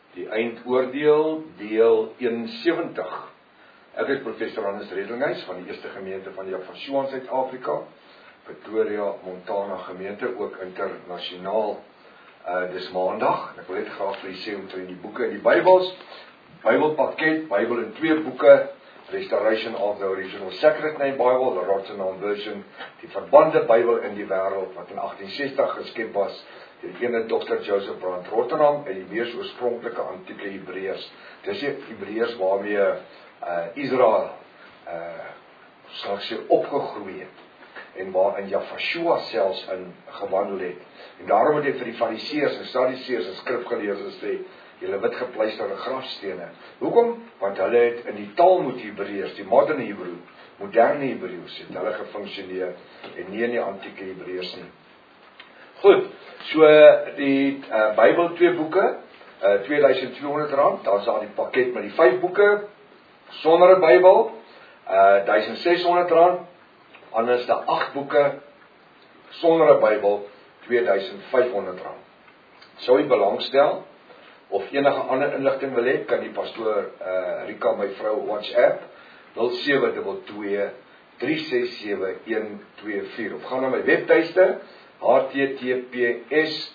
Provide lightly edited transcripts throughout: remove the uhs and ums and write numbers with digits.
Die eindoordeel, deel 71. Ek is professor Hannes Redlinghuis van die Eerste Gemeente van Jaffa in Suid-Afrika, Pretoria, Montana gemeente, ook internasionaal. Dis maandag, en ek wil net graag vir julle sê omtrent die boeke in die Bybels, Bybelpakket, Bybel in 2 boeke, Restoration of the Original Sacred Name Bible, the Rotterdam Version, die verbande Bybel in die wêreld, wat in 1860 geskep was, die ene Dr. Joseph Brand Rotterdam, en die mees oorspronklike antieke Hebreërs. Dis die Hebreërs waarmee Israel sal ek sê opgegroei het, en waarin Jaffa selfs in gewandel het. En daarom het hy vir die Fariseërs en Sadduseërs en skrifgeleerdes sê, julle wit gepleisterde grafstene. Hoekom? Want hulle het in die Talmud Hebreërs, die moderne Hebreë, moderne Hebreërs, het hulle gefunksioneer, en nie in die antieke Hebreërs nie. Goed, so die Bybel 2 boeke, R2200, dan is daar die pakket met die 5 boeke, sonder 'n Bybel, R1600, anders daar 8 boeke, sonder 'n Bybel, R2500. Sou jy belangstel, of enige ander inligting wil hê, kan die pastoor Rika, my vrou, WhatsApp, 0722 367 124, of gaan na my webtuiste, https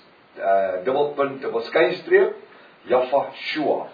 Jaffa-Shua,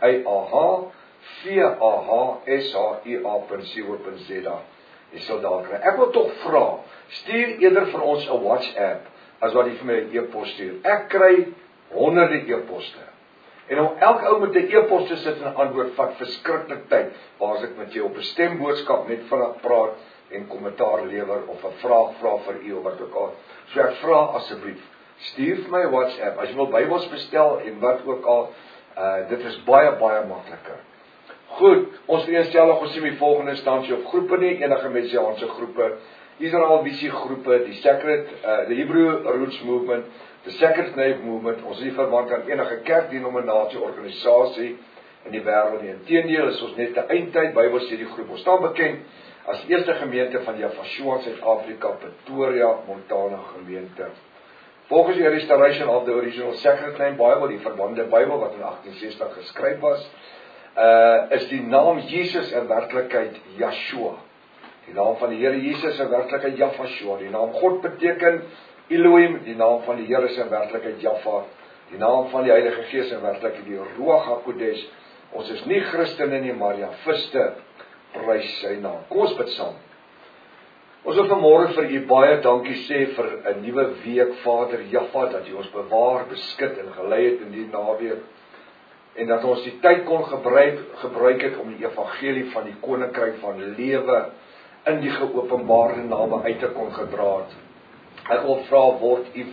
AAHVAHSHIA.co.za. Jy sal daar kry. Ek wil tog vra, stuur eerder vir ons 'n WhatsApp, as wat jy vir my 'n e-pos stuur. Ek kry honderde e-poste. En om elke ou met 'n e-pos te sit en antwoord, vat verskriklik tyd, waar as ek met jou op 'n stemboodskap net vinnig praat, en kommentaar lewer, of 'n vraag vra vir u, of wat ook al. So ek vra asseblief, stuur vir my WhatsApp, as jy wil Bybels bestel, en wat ook al, dit is baie, baie makliker. Goed, ons vereenstellig ons sien die volgende instansie of groepe nie, enige messiaanse groepe, Israel Visie groepe, die Hebrew Roots Movement, the Sacred Name Movement, ons is nie verwant aan enige kerkdenominasie, organisasie in die wêreld nie. Inteendeel is ons net 'n eindtyd Bybelstudie groep. Ons staan bekend as Eerste Gemeente van Jaffa in Suid-Afrika, Pretoria, Montana gemeente. Volgens die Restoration of the Original Sacred Name Bible, die verbande Bybel wat in 1860 geskryf was, is die naam Jesus in werklikheid Yeshua. Die naam van die Here Jesus in werklikheid Jaffa. Die naam God beteken Elohim, die naam van die Here is in werklikheid Jaffa. Die naam van die Heilige Gees in werklikheid die Ruach HaKodesh. Ons is nie Christene nie, maar Javiste, prys sy naam. Kom ons bid saam. Ons wil vanmôre vir u baie dankie sê vir 'n nuwe week, Vader Jaffa, dat u ons bewaar, beskik en gelei het in die naweek, en dat ons die tyd kon gebruik het om die evangelie van die koninkryk van lewe in die geopenbaarde name uit te kon gedra het. Ek wil vra, word u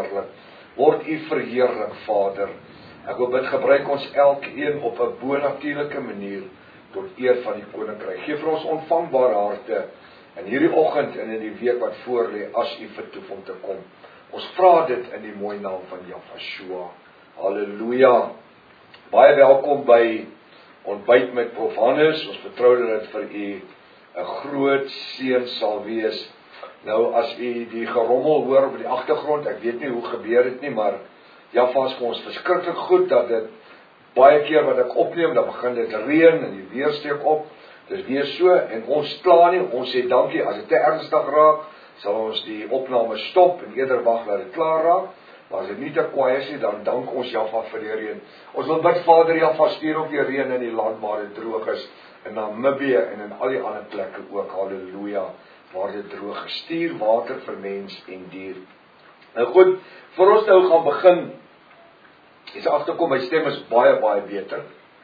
verheerlik, Vader. Ek wil bid, gebruik ons elkeen op 'n bonatuurlike manier tot eer van die koninkryk. Geef vir ons ontvangbare harte in hierdie oggend en in die week wat voor lê, as u vertoef om te kom. Ons vra dit in die mooi naam van Jaffa. Halleluja. Baie welkom by Ontbyt met Prof. Hannes. Ons vertrou dat dit vir u 'n groot seën sal wees. Nou, as u die gerommel hoor op die agtergrond, ek weet nie hoe gebeur dit nie, maar Jaffa is vir ons verskriklik goed, dat dit baie keer wat ek opneem, dan begin dit reën, en die weer steek op, dis weer so, en ons kla nie, ons sê dankie, as dit te ernstig raak, sal ons die opname stop, en eerder wag dat dit klaar raak, maar as dit nie te kwaai is nie, dan dank ons Jaffa vir die reën. Ons wil bid, Vader Jaffa, stuur ook die reën in die land waar dit droog is, in Namibië en in al die ander plekke ook, halleluja, waar dit droog is. Stuur water vir mens en dier. Nou goed, vir ons nou gaan begin, is agterkom, my stem is baie, baie beter.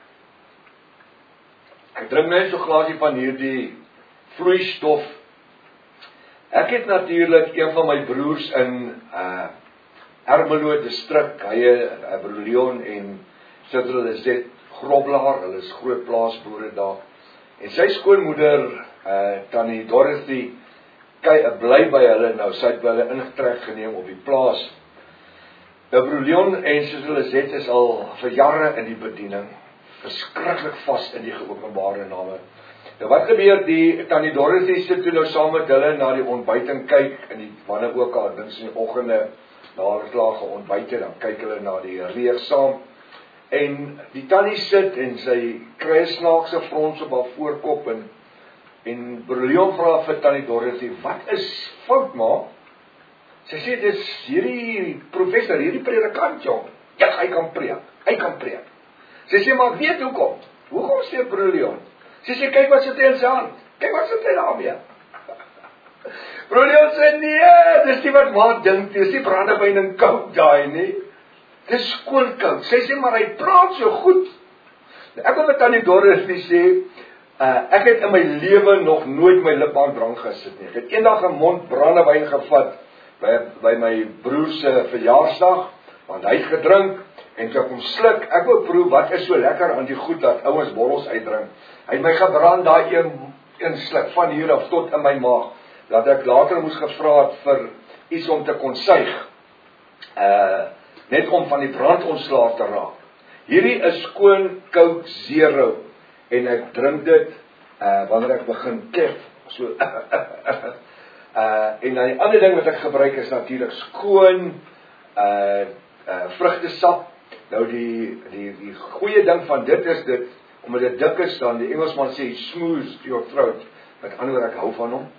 Ek drink net so 'n glasie van hierdie vloeistof. Ek het natuurlik een van my broers in Ermelo distrik, hy broer Leon en Sister Lizet Groblaar, hulle is groot plaasboere daar. En sy skoonmoeder, Tannie Dorothy, bly by hulle nou, sy het by hulle ingetrek geneem op die plaas. Nou, broer Leon en Sister Lizet is al vir jare in die bediening, verskriklik vas in die geopenbare name. Nou wat gebeur, die Tannie Dorothy sit toe nou saam met hulle na die ontbyting kyk, in die wanneer ook al, dins in die oggende, na hulle klaar geontbyt het, dan kyk hulle na die reeks saam, En die tannie sit en sy kry 'n snaakse frons op haar voorkop en Broer Leon vra vir tannie Dorothy, wat is fout, ma? Sy sê, dis hierdie professor, hierdie predikant, jong. Ja, hy kan preek. Sy sê, maar ek weet hoekom. Hoekom sê Broer Leon? Sy sê, kyk wat sit hy in sy hand. Kyk wat sit hy daarmee. Broer Leon sê, nee, dis nie wat ma dink, dis nie brandewyn en kook daai nie. Dis skoonkouk. Sy sê, maar hy praat so goed. Ek wil met tannie Dorothy sê, ek het in my lewe nog nooit my lip aan drank gesit nie. Ek het eendag 'n mond brandewyn gevat by my broer se verjaarsdag, want hy het gedrink, en toe ek hom sluk, ek wou proe, wat is so lekker aan die goed, dat ouens borrels uitdrink. Hy het my gebrand, daai een sluk, van hier af tot in my maag, dat ek later moes gevra het vir iets om te kon suig, net om van die brand ontslaaf te raak. Hierdie is skoon Coke Zero, en ek drink dit, wanneer ek begin kef, so, en dan die ander ding wat ek gebruik is natuurlik skoon, vrugtesap. Nou die goeie ding van dit is dit, omdat dit dik is dan, die Engelsman sê, smooth your throat, met ander woorde, ek hou van hom,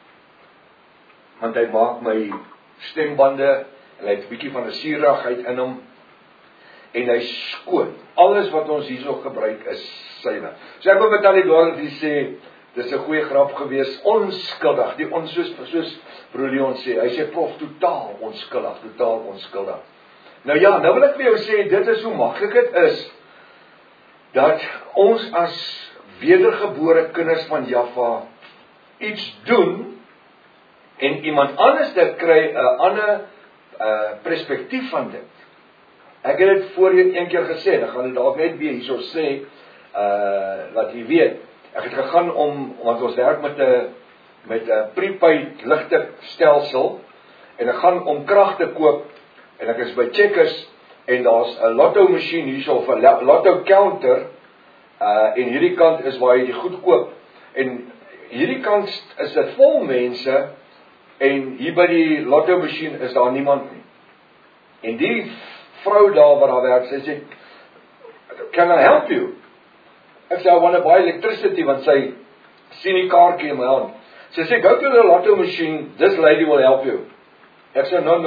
want hy maak my stembande, en hy het 'n bietjie van 'n suurigheid in hom, en hy skoon. Alles wat ons hierso gebruik is syne. So ek wil met tannie Dorothy sê, dis 'n goeie grap gewees, onskuldig, soos Broer Leon sê, hy sê prof, totaal onskuldig. Nou ja, nou wil ek vir jou sê, dit is hoe maklik dit is, dat ons as wedergebore kinders van Jaffa iets doen, en iemand anders dit kry 'n ander perspektief van dit. Ek het dit voorheen een keer gesê, dan gaan dit dalk net weer hierso sê, dat jy weet, ek het gegaan want ons werk met 'n prepaid ligte stelsel, en ek gaan om krag te koop, en ek is by Checkers, en daar's 'n lotto masjien hierso, of 'n lotto counter, en hierdie kant is waar jy die goed koop, en hierdie kant is dit vol mense, en hier by die lotto masjien is daar niemand nie. En die vrou daar waar haar werk, sy sê, can I help you? Ek sê, I want to buy electricity, want sy sien die kaartjie in my hand. Sy sê, go to the lotto machine, this lady will help you. Ek sê, no.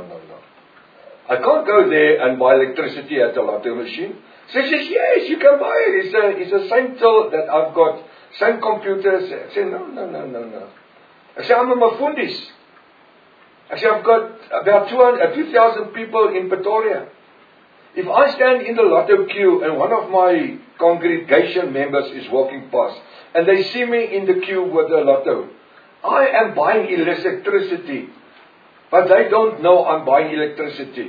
I can't go there and buy electricity at the lotto machine. Sy sê, yes, you can buy it. It's a same tool that I've got, same computers. Ek sê, no. Ek sê, I'm a Mafundis. Ek sê, I've got about 2,000 people in Pretoria. If I stand in the lotto queue and one of my congregation members is walking past and they see me in the queue with the lotto, I am buying electricity, but they don't know I'm buying electricity.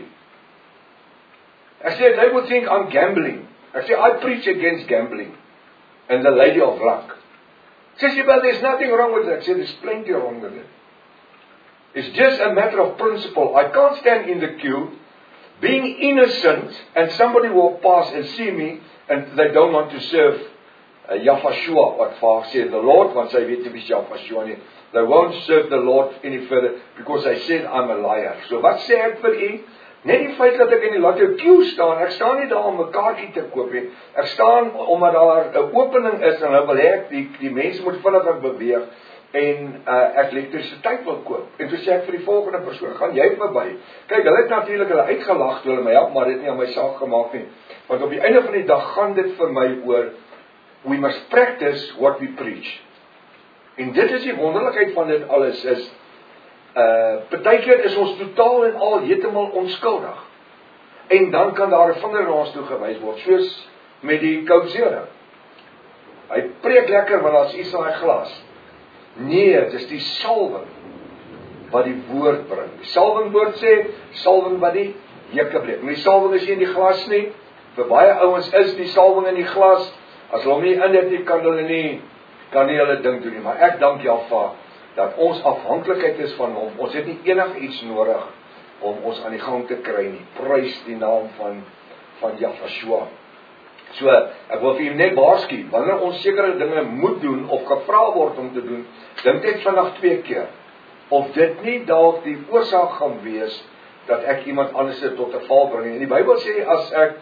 I said, they would think I'm gambling. I said, I preach against gambling and the lady of luck. She said, but there's nothing wrong with that. I said, there's plenty wrong with it. It's just a matter of principle. I can't stand in the queue being innocent, and somebody will pass and see me, and they don't want to serve Yahshua, wat vaar sê, the Lord, want sy weet nie wie Yahshua nie. They won't serve the Lord any further, because I said I'm a liar. So wat sê ek vir u? Net die feit dat ek in die lotto queue staan, ek staan nie daar om 'n kaartjie te koop nie, ek staan omdat daar 'n opening is, en nou wil ek, die mense moet vinniger beweeg, en ek elektrisiteit wil koop. En toe sê ek vir die volgende persoon, gaan jy verby? Kyk, hulle het natuurlik hulle uitgelag toe hulle my help, maar dit nie aan my saak gemaak nie. Want op die einde van die dag gaan dit vir my oor, we must practice what we preach. En dit is die wonderlikheid van dit alles, is, partykeer is ons totaal en al heeltemal onskuldig. En dan kan daar 'n vinger na ons toe gewys word, soos met die Coke Zero. Hy preek lekker, want daar's iets in hy glas. Nee, dit is die salwing wat die woord bring. Die salwingwoord sê, salwing wat die jukke breek. Maar die salwing is nie in die glas nie. Vir baie ouens is die salwing in die glas. As hulle hom nie in dit nie, kan nie hulle ding doen nie. Maar ek dank Jahwe dat ons afhanklikheid is van hom. Ons het nie enigiets nodig om ons aan die gang te kry nie. Prys die naam van Yahshua. So, ek wil vir julle net waarsku, wanneer ons sekere dinge moet doen, of gevra word om te doen, dink net vandag 2 keer, of dit nie dalk die oorsaak gaan wees, dat ek iemand anders tot 'n val bring. En die Bybel sê, as ek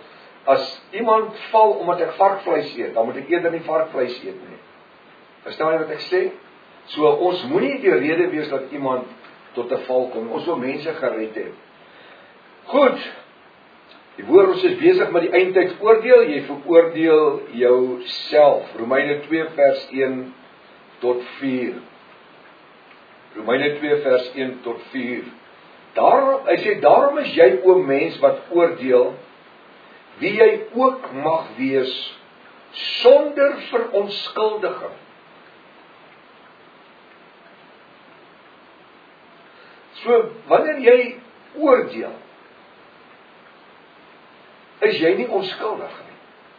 as iemand val omdat ek varkvleis eet, dan moet ek eerder nie varkvleis eet nie. Verstaan jy wat ek sê? So ons moenie die rede wees dat iemand tot 'n val kom. Ons wil mense gered hê. Goed. Die woord, ons is besig met die eindtyd oordeel. Jy veroordeel jouself. Romeine 2 vers 1 tot 4. Romeine 2 vers 1 tot 4. Hy sê, daarom is jy, o mens wat oordeel, wie jy ook mag wees, sonder verontskuldiging. So, wanneer jy oordeel, is jy nie onskuldig nie.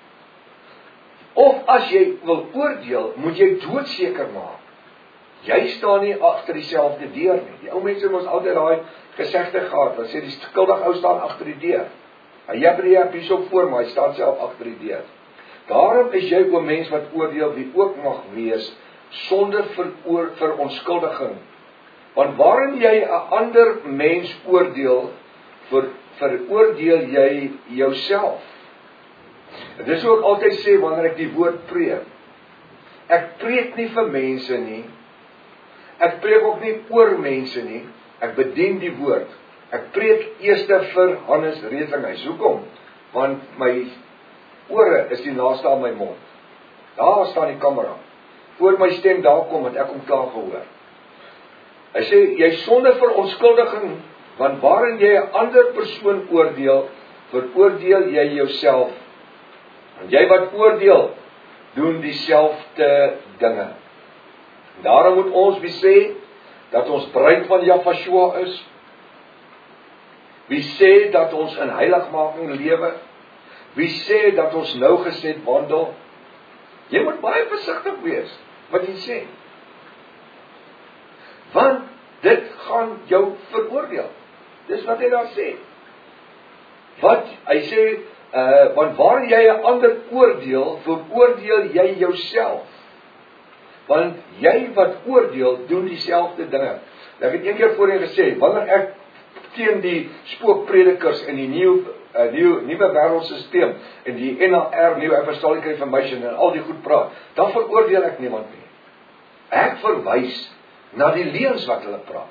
Of as jy wil oordeel, moet jy doodseker maak. Jy staan nie agter dieselfde deur nie. Die ou mense het ons altyd daai gesegde gehad, wat sê die skuldige ou staan agter die deur. Hy heb hierso voor, maar hy staan self agter die deur. Daarom is jy, o mens wat oordeel, wie ook mag wees, sonder verontskuldiging. Want waarin jy 'n ander mens oordeel, veroordeel jy jouself. En dis hoe ek altyd sê, wanneer ek die woord preek. Ek preek nie vir mense nie. Ek preek ook nie oor mense nie. Ek bedien die woord. Ek preek eers vir Hannes Redlinghuis. Hoekom? Want my ore is die naaste aan my mond. Daar staan die kamera. Voor my stem daar kom, want ek hom klaar gehoor. Hy sê, jy sonder verontskuldiging, want waarin jy 'n ander persoon oordeel, veroordeel jy jouself. Want jy wat oordeel, doen dieselfde dinge. Daarom moet ons wie sê, dat ons bruid van Jahweh is, wie sê dat ons in heiligmaking lewe, wie sê dat ons nougeset wandel. Jy moet baie versigtig wees, wat jy sê. Want dit gaan jou veroordeel. Dis wat hy daar sê. Hy sê, want waar jy 'n ander oordeel, veroordeel jy jouself. Want jy wat oordeel, doen dieselfde dinge. Ek het een keer voorheen gesê, wanneer ek teen die spookpredikers in die nuwe wêreldstelsel en die NLR, New Apostolic Reformation en al die goed praat, dan veroordeel ek niemand nie. Ek verwys na die leuns wat hulle praat.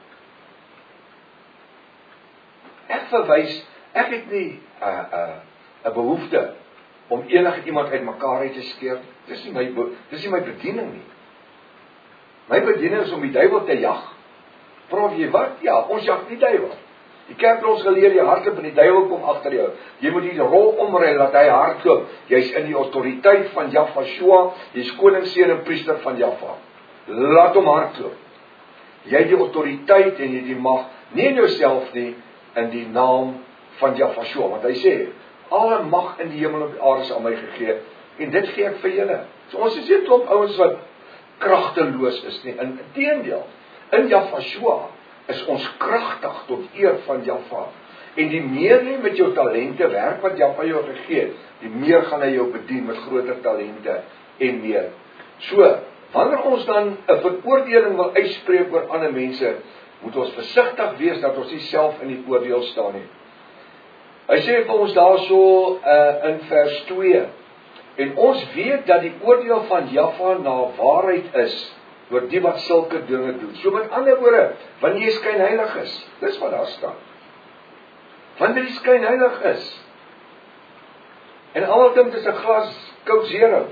Ek het nie 'n behoefte om enige iemand uit mekaar uit te skeer. Dis nie my bediening nie. My bediening is om die duiwel te jag. Praat jy wat? Ja, ons jag die duiwel. Die kerk het ons geleer, jy hardloop en die duiwel kom agter jou. Jy moet die rol omry, laat hy hardloop. Jy's in die autoriteit van Jahweh, jy's koningsseun en priester van Jahweh. Laat hom hardloop. Jy het die autoriteit en jy die mag, nie in jouself nie, in die naam van Jahweh, want hy sê, alle mag in die hemel en op die aarde is aan my gegee, en dit gee ek vir julle. So ons is nie 'n klomp ouens wat kragteloos is nie, inteendeel, in Jahweh is ons kragtig tot eer van Jahweh, en die meer jy met jou talente werk wat Jahweh jou gegee het, die meer gaan hy jou bedien met groter talente en meer. So, wanneer ons dan 'n veroordeling wil uitspreek oor ander mense, moet ons versigtig wees dat ons nie self in die oordeel staan nie. Hy sê vir ons daarso in vers 2, en ons weet dat die oordeel van Jahweh na waarheid is, oor die wat sulke dinge doen. So met ander woorde, wanneer jy skynheilig is, dis wat daar staan. Wanneer jy skynheilig is, en almal dink dis 'n glas Coke Zero,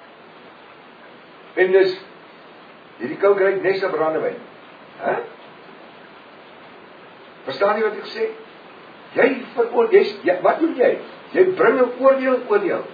en dis, hierdie Coke ruik nes na brandewyn. Verstaan jy wat ek sê? Wat doen jy? Jy bring 'n oordeel.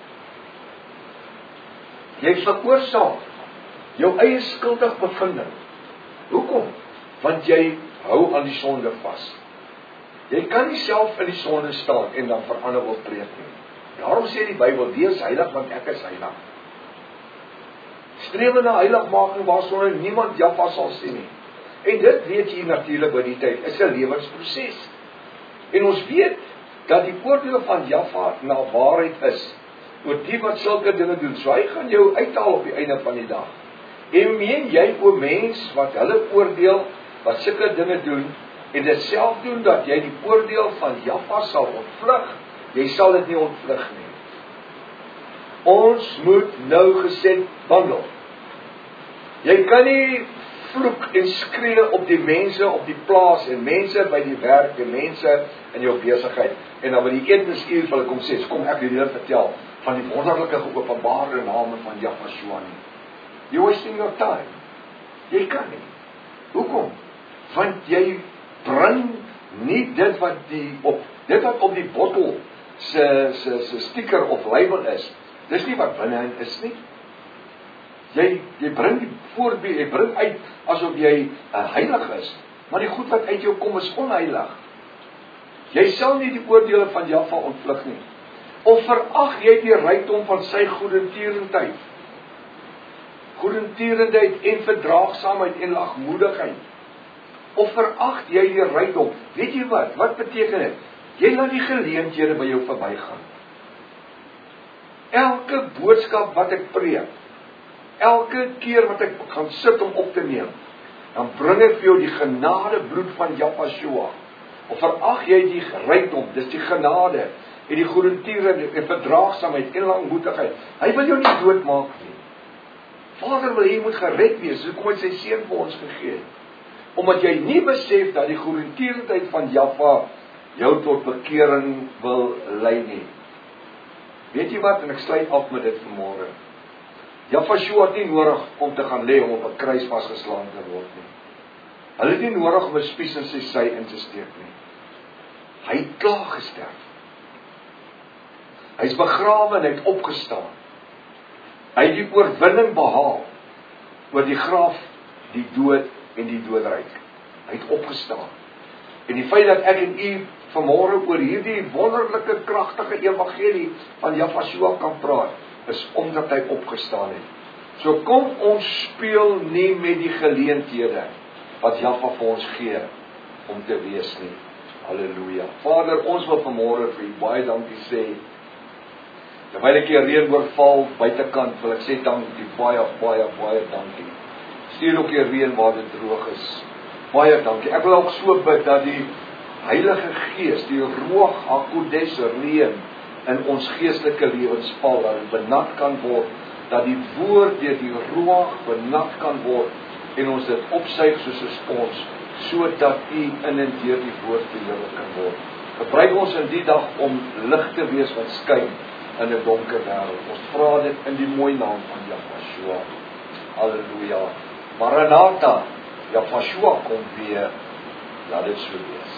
Jy veroorsaak jou eie skuldig bevinding. Hoekom? Want jy hou aan die sonde vas. Jy kan nie self in die sonde staan en dan vir ander wil preek nie. Daarom sê die Bybel, wees heilig want ek is heilig. Streef na heiligmaking waarsonder niemand Jahweh sal sien nie. En dit weet jy natuurlik by die tyd, is 'n lewensproses. En ons weet dat die oordeel van Jahweh na waarheid is, oor die wat sulke dinge doen. So hy gaan jou uithaal op die einde van die dag. En meen jy, o mens, wat hulle oordeel, wat sulke dinge doen, en dit self doen, dat jy die oordeel van Jahweh sal ontvlug, Jy sal dit nie ontvlug nie. Ons moet nou geset wandel. Jy kan nie vloek en skree op die mense op die plaas en mense by die werk en mense in jou besigheid. En dan by die etensuur vir hulle kom sê, kom ek julle vertel van die wonderlike geopenbaarde name van Jahshua nie. You're wasting your time. Jy kan nie. Hoekom? Want jy bring nie dit wat op die bottel se sticker of label is. Dis nie wat binne is nie. Jy bring die voorbeeld, jy bring uit asof jy heilig is, maar die goed wat uit jou kom is onheilig. Jy sal nie die oordeele van Jahwe ontvlug nie. Of verag jy die rykdom van sy goedertierendheid? Goedertierendheid en verdraagsaamheid en lagmoedigheid. Of verag jy die rykdom? Weet jy wat? Wat beteken dit? Jy laat die geleenthede by jou verbygaan. Elke boodskap wat ek preek, elke keer wat ek gaan sit om op te neem, dan bring ek vir jou die genadebloed van Jahshua. Of verag jy die rykdom, dis die genade, en die goedertierendheid en verdraagsaamheid en langmoedigheid. Hy wil jou nie doodmaak nie. Vader wil jy moet gered wees, so kom hy sy seun vir ons gegee. Omdat jy nie besef dat die goedertierendheid van Jahwe jou tot bekering wil lei nie. Weet jy wat, en ek sluit af met dit vanmôre. Jahshua het nie nodig om te gaan lê om op 'n kruis vasgeslaan te word nie. Hulle het nie nodig om 'n spies in sy sy in te steek nie. Hy het klaar gesterf. Hy is begrawe en hy het opgestaan. Hy het die oorwinning behaal oor die graf, die dood en die doodryk. Hy het opgestaan. En die feit dat ek en u vanmôre oor hierdie wonderlike kragtige evangelie van Jahshua kan praat, is omdat hy opgestaan het. So kom ons speel nie met die geleenthede wat Jahwe vir ons gee om te wees nie. Halleluja. Vader, ons wil vanmôre vir u baie dankie sê. Terwyl ek hier reën val buitekant, wil ek sê dankie, baie dankie. Stuur ook hier reën waar dit droog is. Baie dankie. Ek wil ook so bid dat die Heilige Gees, die Ruach HaKodesh reën in ons geestelike lewens val, dat dit benat kan word, dat die woord deur die Ruach benat kan word en ons dit opsuig soos 'n spons, sodat u in en deur die woord beheer kan word. Gebruik ons in die dag om lig te wees wat skyn in 'n donker wêreld. Ons vra dit in die mooi naam van Jahshua. Halleluja. Maranatha, Jahshua kom weer. Laat dit so wees.